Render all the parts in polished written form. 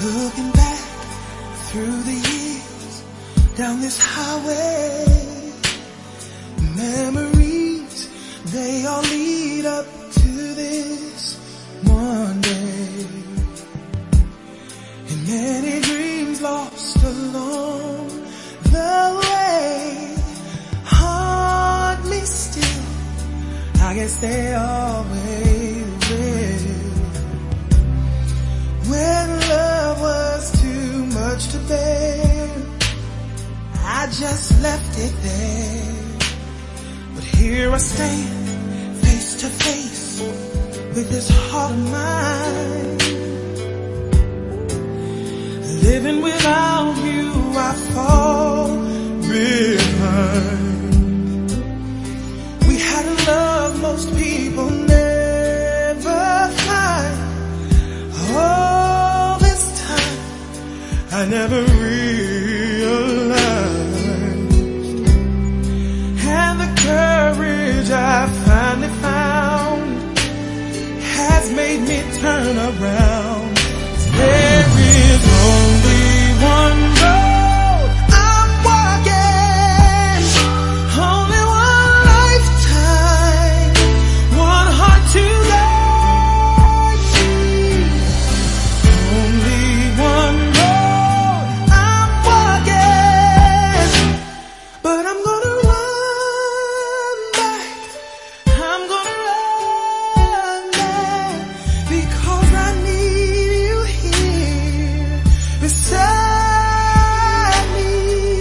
Looking back through the years, down this highway, memories, they all lead up to this one day. And many dreams lost along the way haunt me still, I guess they always will. When love was too much to bear, I just left it there. But here I stand, face to face with this heart of mine. Living without you, I fall behind. We had a love most people never find. All this time, I never realized. And the courage I finally found has made me turn around. There is only one road I'm walking, only one lifetime, one heart to guide me. Only one road I'm walking, but I'm gonna run back. I'm gonna run back because I need you here beside me.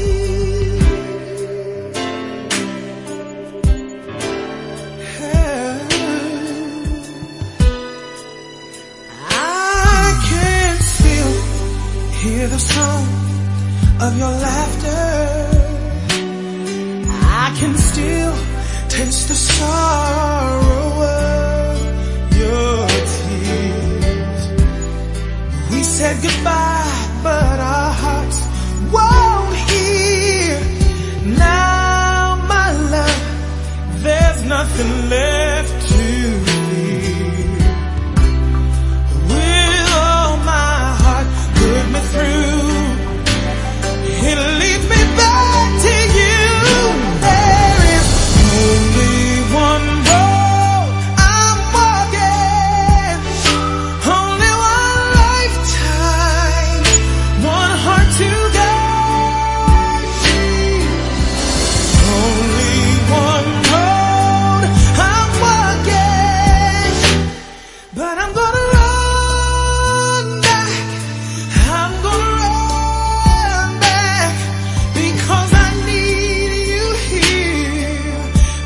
I can still hear the sound of your laughter. I can still taste the sorrow of your tears. We said goodbye, but our hearts won't hear. Now, my love, there's nothing left to fear. With all my heart, put me through. It leads me back to you. There is only one road I'm walking, only one lifetime, one heart to guide me. Only one road I'm walking, but I'm gonna run back. I'm gonna run back because I need you here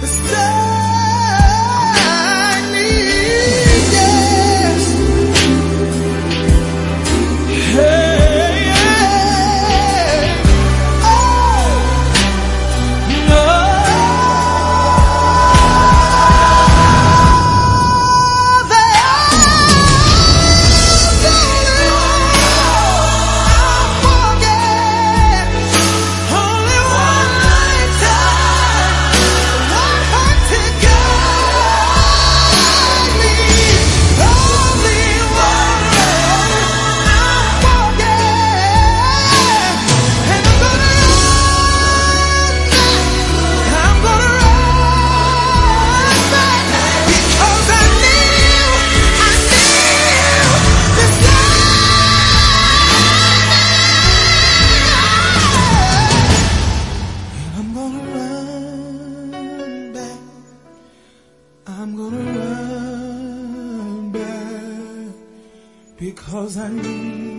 beside me. Yes. Hey, yeah. Oh, no. Only one lifetime, one heart to guide me. Only one road I'm walking, and I'm gonna run back because I knew this I'm gonna run back. I'm gonna run back because I need